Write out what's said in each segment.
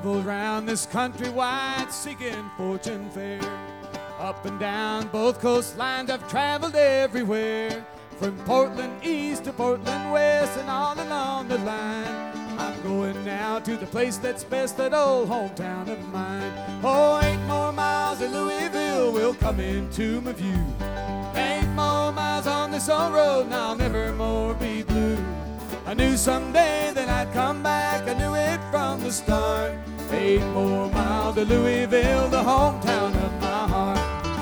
traveled round this country wide seeking fortune fair. Up and down both coastlines I've traveled everywhere, from Portland east to Portland west and all along the line. I'm going now to the place that's best, that old hometown of mine. Oh, 8 more miles of Louisville will come into my view. 8 more miles on this old road and I'll never more be blue. I knew someday that I'd come back, I knew it from the start. 8 more miles to Louisville, the hometown of my heart.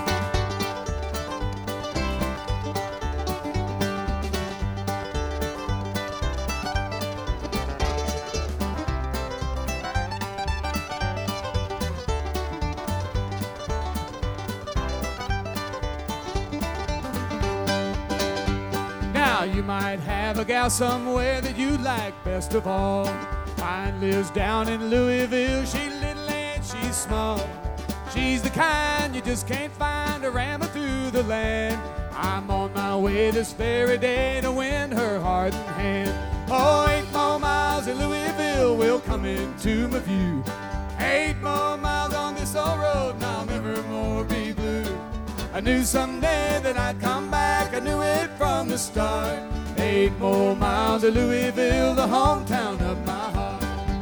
Now you might have a gal somewhere that you like best of all. Mine lives down in Louisville, she's little and she's small. She's the kind you just can't find a ramming through the land. I'm on my way this very day to win her heart and hand. Oh, 8 more miles in Louisville will come into my view. 8 more miles on this old road and I'll never more be blue. I knew someday that I'd come back, I knew it from the start. 8 more miles to Louisville, the hometown of my heart.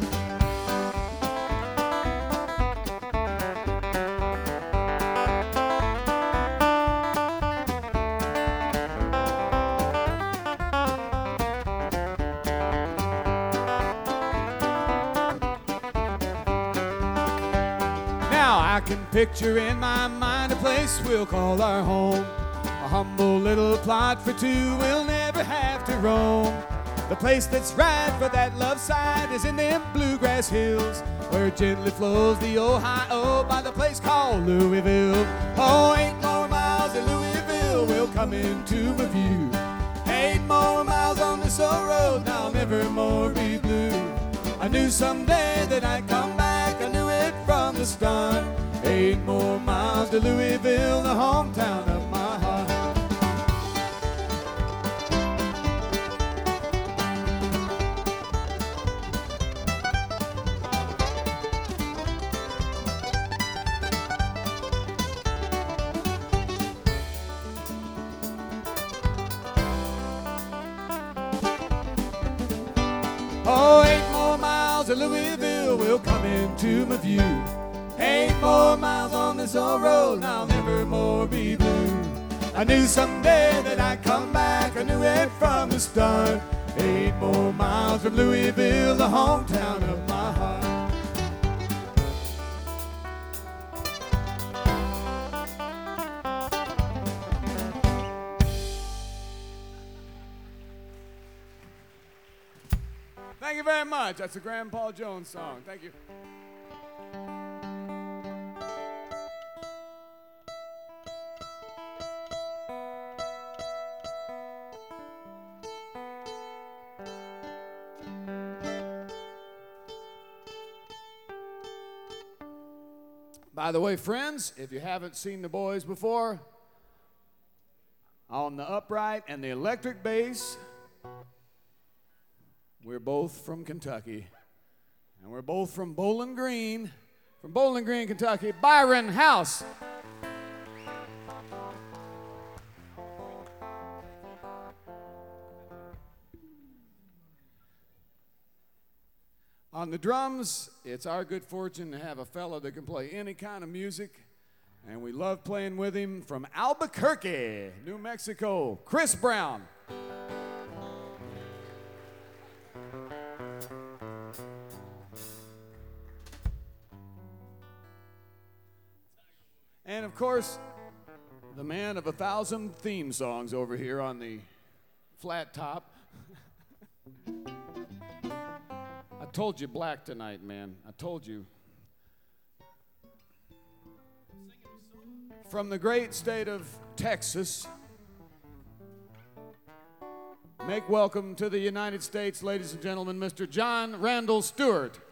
Now I can picture in my mind a place we'll call our home. A humble little plot for two, we'll never have to roam. The place that's right for that love side is in them bluegrass hills, where gently flows the Ohio by the place called Louisville. Oh, 8 more miles in Louisville will come into my view. 8 more miles on this old road and I'll never more be blue. I knew someday that I'd come back, I knew it from the start. 8 more miles to Louisville, the hometown of my heart. Oh, 8 more miles to Louisville will come into my view. 8 more miles on this old road and I'll never more be blue. I knew someday that I'd come back, I knew it from the start. 8 more miles from Louisville, the hometown of my heart. Thank you very much. That's a Grandpa Jones song. Thank you. By the way, friends, if you haven't seen the boys before, on the upright and the electric bass, we're both from Kentucky. And we're both from Bowling Green, Kentucky. Byron House. On the drums, it's our good fortune to have a fellow that can play any kind of music, and we love playing with him, from Albuquerque, New Mexico, Chris Brown. And of course, the man of 1,000 theme songs over here on the flat top. I told you black tonight, man. I told you. From the great state of Texas, make welcome to the United States, ladies and gentlemen, Mr. John Randall Stewart.